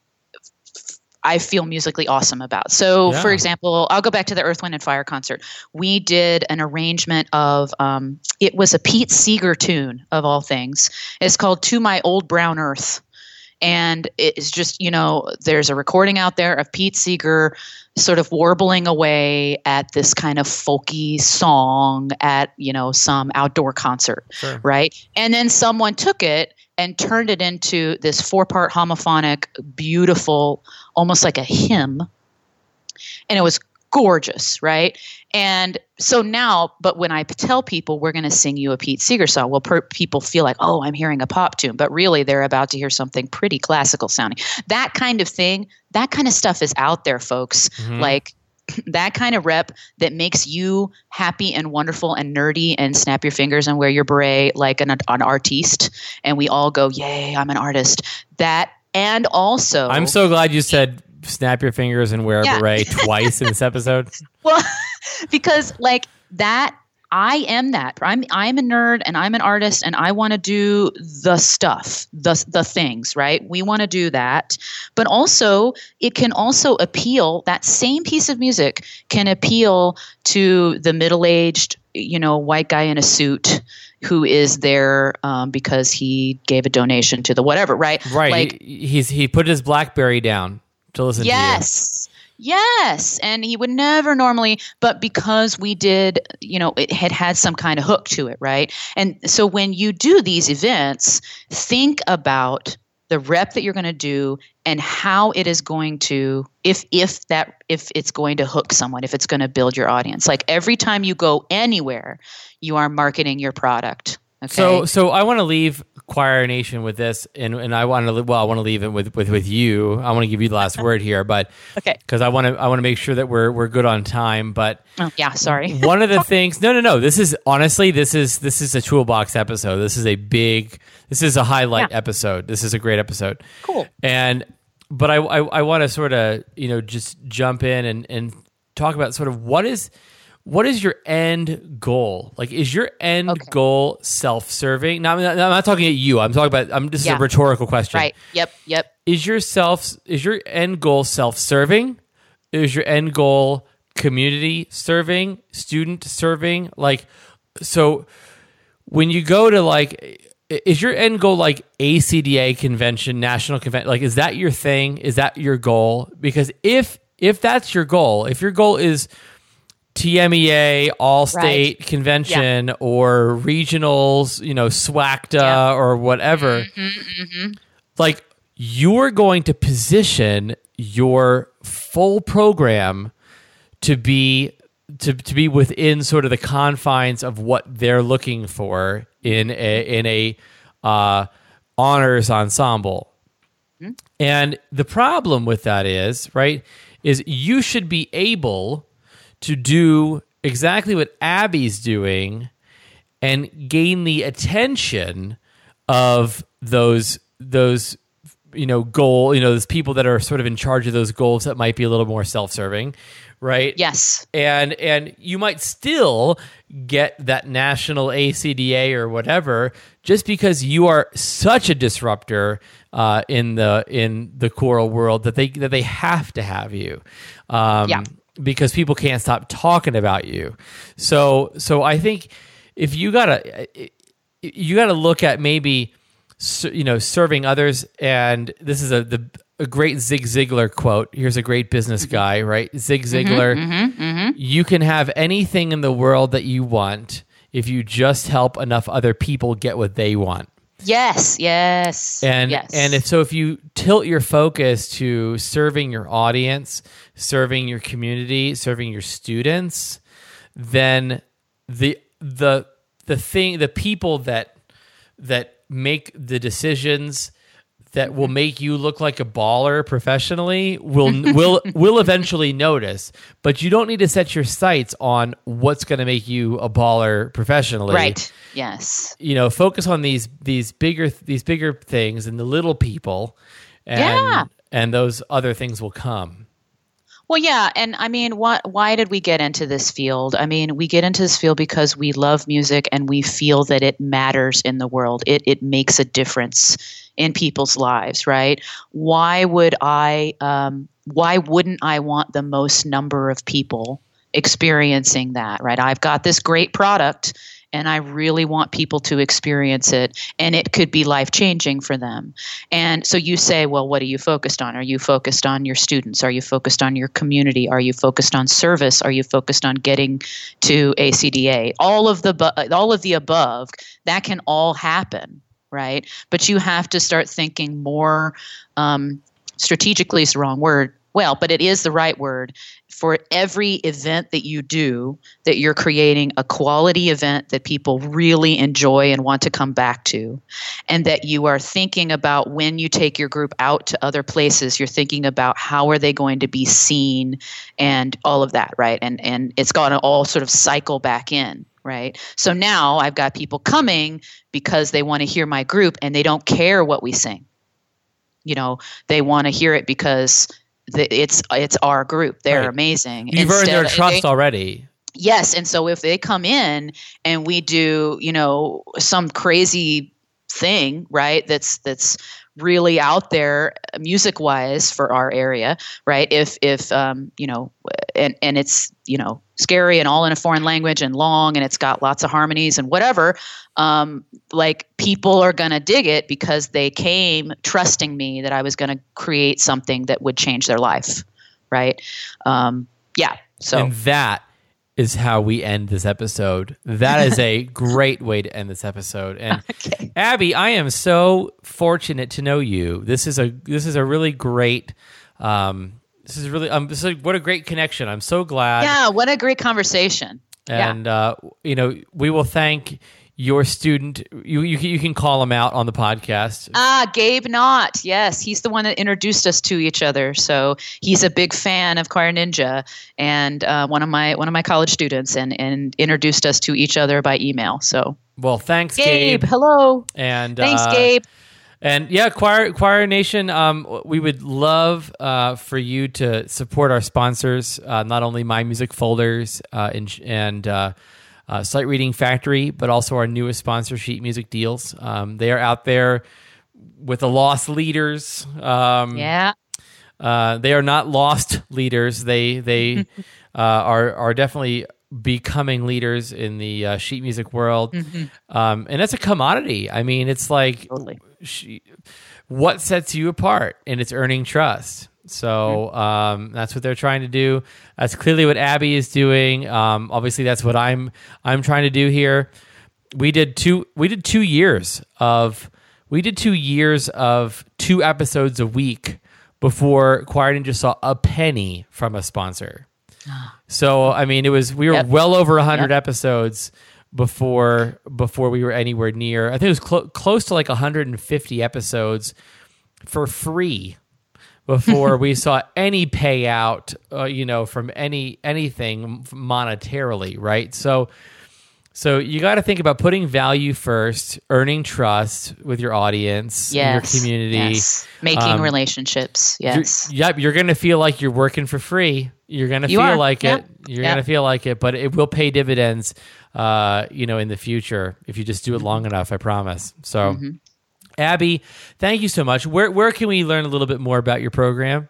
I feel musically awesome about. So, yeah. for example, I'll go back to the Earth, Wind and Fire concert. We did an arrangement of, um, it was a Pete Seeger tune of all things. It's called To My Old Brown Earth. And it's just, you know, there's a recording out there of Pete Seeger sort of warbling away at this kind of folky song at, you know, some outdoor concert, sure. right? And then someone took it and turned it into this four-part homophonic, beautiful, almost like a hymn. And it was gorgeous, right? And so now, but when I tell people we're going to sing you a Pete Seeger song, well, per- people feel like, oh, I'm hearing a pop tune, but really they're about to hear something pretty classical sounding. That kind of thing, that kind of stuff is out there, folks. Mm-hmm. Like that kind of rep that makes you happy and wonderful and nerdy and snap your fingers and wear your beret like an, an artiste. And we all go, yay, I'm an artist. That, and also. I'm so glad you said snap your fingers and wear a yeah. beret twice in this episode. Well, because like that, I am that. I'm I'm a nerd and I'm an artist and I want to do the stuff, the the things, right? We want to do that. But also it can also appeal, that same piece of music can appeal to the middle-aged, you know, white guy in a suit who is there um, because he gave a donation to the whatever, right? Right. Like, he, he's he put his BlackBerry down to listen yes. to you. Yes. And he would never normally, but because we did, you know, it had had some kind of hook to it, right? And so when you do these events, think about the rep that you're going to do and how it is going to, if if that if it's going to hook someone, if it's going to build your audience. Like every time you go anywhere, you are marketing your product. Okay? So so I want to leave Choir Nation with this, and, and I want to well I want to leave it with, with, with you. I want to give you the last word here, but okay, because I want to I want to make sure that we're we're good on time. But oh, yeah, sorry. One of the things, no, no, no. This is honestly, this is this is a toolbox episode. This is a big, this is a highlight yeah. episode. This is a great episode. Cool. And but I I, I want to sort of you know just jump in and and talk about sort of what is. What is your end goal? Like, is your end okay. goal self-serving? Now, I'm not, I'm not talking at you. I'm talking about. I'm, this yeah. is a rhetorical question. Right. Yep. Yep. Is your self? Is your end goal self-serving? Is your end goal community serving, student serving? Like, so when you go to like, is your end goal like A C D A convention, national convention? Like, is that your thing? Is that your goal? Because if if that's your goal, if your goal is T M E A, All-State right. Convention, yeah. or regionals, you know, SWACTA yeah. or whatever, mm-hmm, mm-hmm. like you're going to position your full program to be to to be within sort of the confines of what they're looking for in a in a uh, honors ensemble. Mm-hmm. And the problem with that is, right, is you should be able to do exactly what Abby's doing and gain the attention of those those you know goal you know those people that are sort of in charge of those goals that might be a little more self-serving, right? Yes. And and you might still get that national A C D A or whatever just because you are such a disruptor uh, in the in the choral world that they that they have to have you. Um, yeah. Because people can't stop talking about you. So so I think if you gotta you gotta look at maybe you know serving others, and this is a the a great Zig Ziglar quote. Here's a great business guy, right? Zig Ziglar. Mm-hmm, mm-hmm, mm-hmm. You can have anything in the world that you want if you just help enough other people get what they want. Yes, yes, and yes. and if so, if you tilt your focus to serving your audience, serving your community, serving your students, then the the the thing, the people that that make the decisions that will make you look like a baller professionally will will will eventually notice. But you don't need to set your sights on what's going to make you a baller professionally. Right. Yes. You know, focus on these these bigger these bigger things and the little people, and Yeah. and those other things will come. Well, yeah, and I mean, what? Why did we get into this field? I mean, we get into this field because we love music and we feel that it matters in the world. It it makes a difference in people's lives, right? Why would I? Um, why wouldn't I want the most number of people experiencing that? Right? I've got this great product, and I really want people to experience it, and it could be life-changing for them. And so you say, well, what are you focused on? Are you focused on your students? Are you focused on your community? Are you focused on service? Are you focused on getting to A C D A? All of the bu- all of the above, that can all happen, right? But you have to start thinking more um, strategically is the wrong word. Well, but it is the right word. For every event that you do, that you're creating a quality event that people really enjoy and want to come back to, and that you are thinking about when you take your group out to other places, you're thinking about how are they going to be seen and all of that, right? And and it's going to all sort of cycle back in, right? So now I've got people coming because they want to hear my group and they don't care what we sing. You know, they want to hear it because The, it's it's our group. They're Right. amazing. You've earned Instead- their trust they- already. Yes, and so if they come in and we do, you know, some crazy thing, right? That's that's really out there music wise for our area, right? If if um, you know, and and it's, you know, scary and all in a foreign language and long and it's got lots of harmonies and whatever, um, like people are going to dig it because they came trusting me that I was going to create something that would change their life, right? Um, yeah. So And that is how we end this episode. That is a great way to end this episode. And Okay. Abby, I am so fortunate to know you. This is a this is a really great. Um, this is really um, this is what a great connection. I'm so glad. yeah, what a great conversation. Yeah. And uh, you know, we will thank your student. You, you you can call him out on the podcast. Ah, Gabe Knott. Yes, he's the one that introduced us to each other. So he's a big fan of Choir Ninja, and uh, one of my one of my college students, and and introduced us to each other by email. So Well, thanks, Gabe, Gabe. hello. And Thanks, uh, Gabe. And yeah, Choir Choir Nation, um, we would love uh, for you to support our sponsors, uh, not only My Music Folders uh, and, and uh, uh, Sight Reading Factory, but also our newest sponsor, Sheet Music Deals. Um, they are out there with the lost leaders. Um, Yeah. uh, they are not lost leaders. They they uh, are are definitely becoming leaders in the uh, sheet music world, um, and that's a commodity. I mean, it's like Totally. she, what sets you apart, and it's earning trust. So um, that's what they're trying to do. That's clearly what Abby is doing. Um, obviously, that's what I'm I'm trying to do here. We did two. We did two years of. We did two years of two episodes a week before Choir Ninja saw a penny from a sponsor. So I mean, it was we were Yep. well over a hundred Yep. episodes before before we were anywhere near. I think it was clo- close to like one hundred fifty episodes for free before we saw any payout, uh, you know, from any anything monetarily, right? So. So you got to think about putting value first, earning trust with your audience, Yes. your community. Yes. Making Um, relationships. You're- Yes. Yep, you're going to feel like you're working for free. You're going to You feel are. like Yeah. it. You're Yeah. going to feel like it, but it will pay dividends, uh, you know, in the future if you just do it long enough. I promise. So, Mm-hmm. Abby, thank you so much. Where where can we learn a little bit more about your program?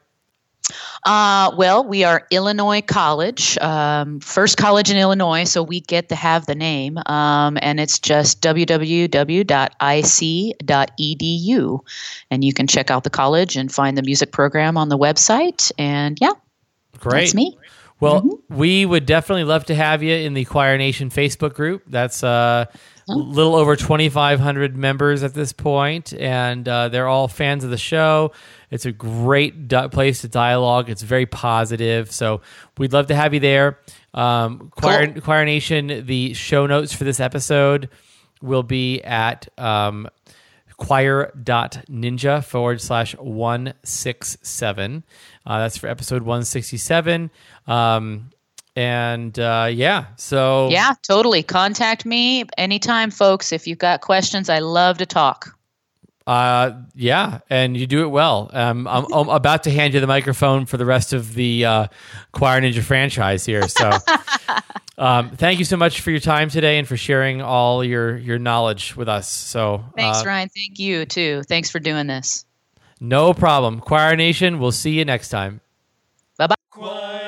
Uh, well, we are Illinois College, um, first college in Illinois, so we get to have the name, um, and it's just w w w dot i c dot e d u, and you can check out the college and find the music program on the website, and yeah, Great. that's me. Well, Mm-hmm. we would definitely love to have you in the Choir Nation Facebook group. That's uh, a little over twenty-five hundred members at this point, and uh, they're all fans of the show. It's a great di- place to dialogue. It's very positive. So we'd love to have you there. Um, Choir, Cool. Choir Nation, the show notes for this episode will be at um, choir.ninja forward slash 167. Uh, that's for episode one sixty-seven. Um, and uh, yeah, so. Yeah, totally. Contact me anytime, folks. If you've got questions, I love to talk. Uh, yeah, and you do it well. Um, I'm, I'm about to hand you the microphone for the rest of the uh, Choir Ninja franchise here. So um, thank you so much for your time today and for sharing all your, your knowledge with us. So Thanks, uh, Ryan. Thank you, too. Thanks for doing this. No problem. Choir Nation, we'll see you next time. Bye-bye. Choir